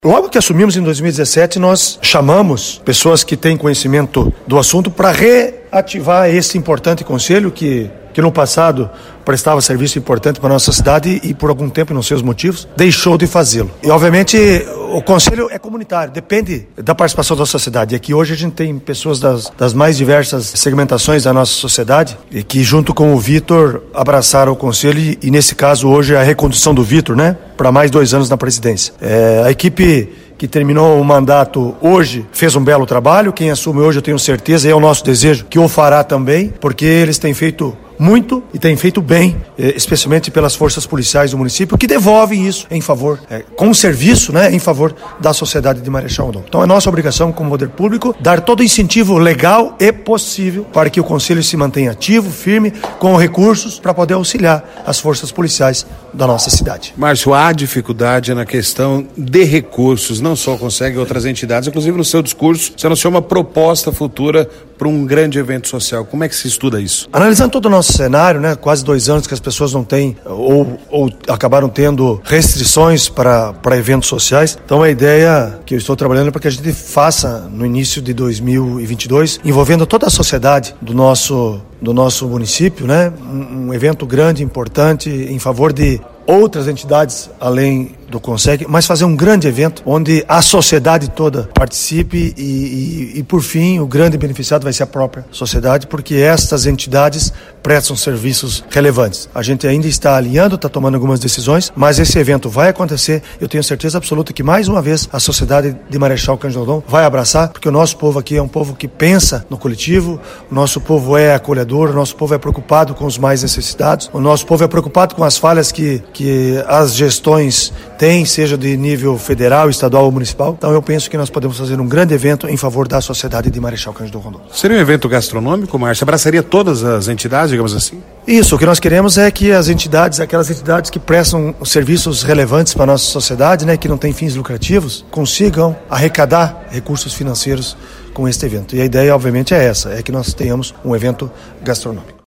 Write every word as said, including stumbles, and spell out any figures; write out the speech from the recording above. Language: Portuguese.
Logo que assumimos em dois mil e dezessete, nós chamamos pessoas que têm conhecimento do assunto para reativar esse importante conselho que, que no passado prestava serviço importante para a nossa cidade e por algum tempo, não sei os motivos, deixou de fazê-lo. E obviamente o conselho é comunitário, depende da participação da sociedade. E aqui hoje a gente tem pessoas das, das mais diversas segmentações da nossa sociedade e que junto com o Vitor abraçaram o conselho e, e nesse caso hoje a recondução do Vitor, né, para mais dois anos na presidência. É, a equipe que terminou o mandato hoje fez um belo trabalho. Quem assume hoje, eu tenho certeza, e é o nosso desejo, que o fará também, porque eles têm feito muito e têm feito bem, especialmente pelas forças policiais do município, que devolvem isso em favor, é, com serviço, né, em favor da sociedade de Marechal Rondon. Então é nossa obrigação como poder público dar todo o incentivo legal e possível para que o Conselho se mantenha ativo, firme, com recursos para poder auxiliar as forças policiais da nossa cidade. Márcio, há dificuldade na questão de recursos, não só consegue outras entidades, inclusive no seu discurso você anunciou uma proposta futura para um grande evento social. Como é que se estuda isso? Analisando todo o nosso cenário, né, quase dois anos que as pessoas não têm ou, ou acabaram tendo restrições para, para eventos sociais, então a ideia que eu estou trabalhando é para que a gente faça no início de dois mil e vinte e dois, envolvendo toda a sociedade do nosso, do nosso município, né, um, um evento grande, importante, em favor de outras entidades além do Conseg, mas fazer um grande evento onde a sociedade toda participe e, e, e, por fim, o grande beneficiado vai ser a própria sociedade, porque estas entidades prestam serviços relevantes. A gente ainda está alinhando, está tomando algumas decisões, mas esse evento vai acontecer. Eu tenho certeza absoluta que, mais uma vez, a sociedade de Marechal Cândido Rondon vai abraçar, porque o nosso povo aqui é um povo que pensa no coletivo, o nosso povo é acolhedor, o nosso povo é preocupado com os mais necessitados, o nosso povo é preocupado com as falhas que, que as gestões tem, seja de nível federal, estadual ou municipal. Então eu penso que nós podemos fazer um grande evento em favor da sociedade de Marechal Cândido Rondon. Seria um evento gastronômico, Márcio? Abraçaria todas as entidades, digamos assim? Isso, o que nós queremos é que as entidades, aquelas entidades que prestam serviços relevantes para a nossa sociedade, né, que não têm fins lucrativos, consigam arrecadar recursos financeiros com este evento. E a ideia, obviamente, é essa, é que nós tenhamos um evento gastronômico.